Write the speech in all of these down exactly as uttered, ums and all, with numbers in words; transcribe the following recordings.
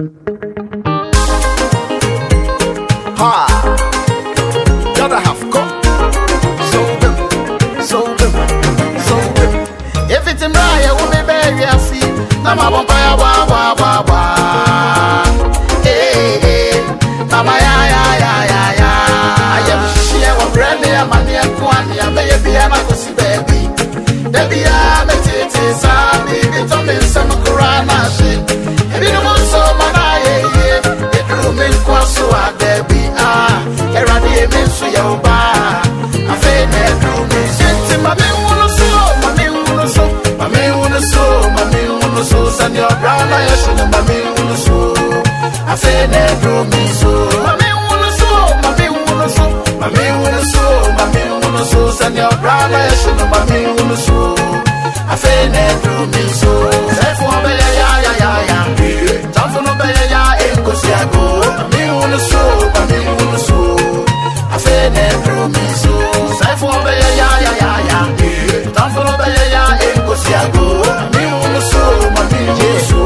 Ha, gotta have come. So them, so them, so them. If it's in Raya, we'll be baby, I see. Nama Bompaya, wa, wa, wa, wa. Hey, hey, Nama, ya, ya, ya, ya, ya. I am share one brandy, I'm a near Kwani, I may be a Makosi baby. Debbie, I'm a titty, Sandy, it's on me, some Kurana shit. If you don't want so, man, I it drew me Kwasu, Debbie, ah, Eradi, Miss Yoba. I feel that drew me, sent my men, wanna so, my men, wanna so, my men, wanna so, my men, wanna so, send your brown, I should have my men, wanna so. I feel that drew me so, my men, wanna so, my men, wanna so, my men, wanna so, my men, wanna so, send your brown, I should have my men, wanna so. I feel that drew me so, say for me, yeah, yeah, yeah, yeah. Time for no better, yeah, ain't go see I go. My men, wanna so, my men, wanna so. I feel that drew me so, say for me, yeah, yeah, yeah, yeah. Time for no better, yeah, ain't go see I go. My men, wanna so, my men, wanna so.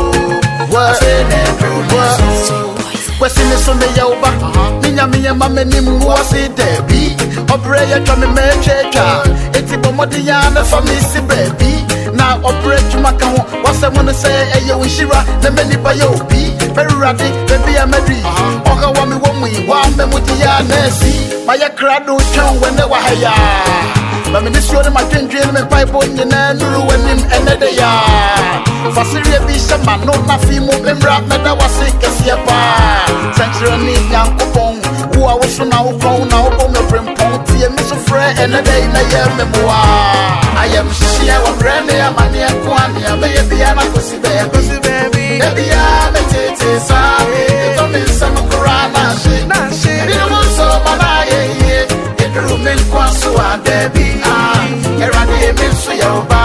I feel that drew me so. What's in the Sunday, Yoba? Ninya, me and my men, who was it, Debbie? Operate your me checker. It's a Bomodiana for me, see, baby. Now operate you Macao. What's I wanna say? Hey, you Shira, the many by your B. Very ready, baby, I'm ready. Oga wami wami, one memoria, Nessie. My crowd do town when they were higher. But me this year, my twin dream and pipe on your name, ruin him another yard. For Syria, be some man, no nothing more than rap, that was sick as your bar. Century, young coupon, who I was now grown now, on the brim ponty, and Miss Frey, and a day, I am memoir. I am Shia, one brandy, I'm a near Kwani, baby, I'm a pussy baby, baby, baby, I'm a titty, sorry, it's only some Kurana shit. And you want so, man, I hear it, room in Kwasu, baby, ah, Eradi, Miss Yoba.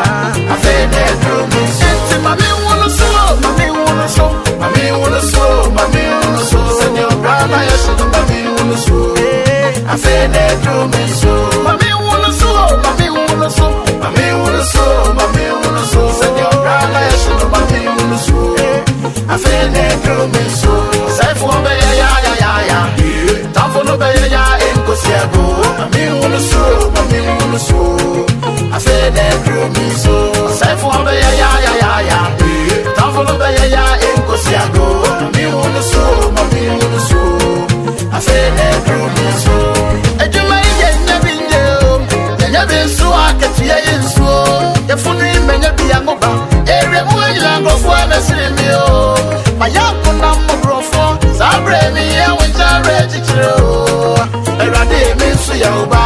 I feel that room is empty, my men wanna slow, my men wanna slow, my men wanna slow, my men wanna slow, send your brother, I should have my men wanna slow. I feel that room is so, my men wanna slow, my men wanna slow, my men wanna slow, my men wanna slow, send your brother, I should have my men wanna slow. I feel that room is so, say for me, yeah, yeah, yeah, yeah. Time for no better, yeah, ain't go see I go. My men wanna slow, my men wanna slow. I feel that room is so, say for me, yeah, yeah, yeah, yeah, yeah. Time for no better, yeah, ain't go see I go. My men wanna slow, my men wanna slow. I feel that room is so. And you may get never know, never so I can see it so. Your phone may not be a mobile. Every morning, I'm going for a cinema. My young number of four, Sabre me, I went to register. Eradi, Miss Yoba.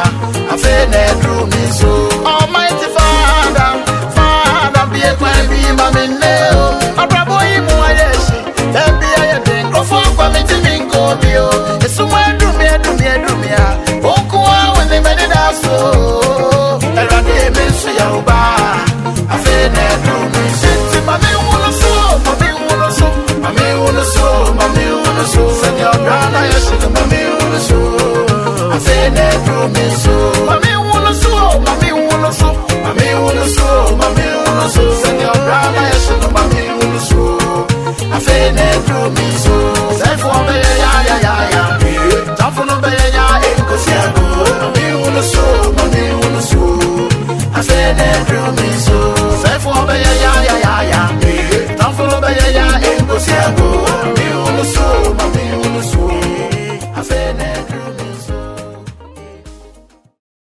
I feel that room is so. Almighty Father, Father, be a quiet, be my minnow. A bravo, you know, yes, that be a thing. Go for me to me, go to you. It's somewhere, do me, do me, do me. Oku, when they made it out so. Eradi, Miss Yoba. I feel that room is empty. My men wanna slow, my men wanna slow, my men wanna slow, my men wanna slow. Send your brother, I should have my men wanna slow. I feel that room is so. My men wanna slow, my men wanna slow, my men wanna slow, my men wanna slow. Send your brother, I should have my men wanna slow. I feel that room is so. Say for me.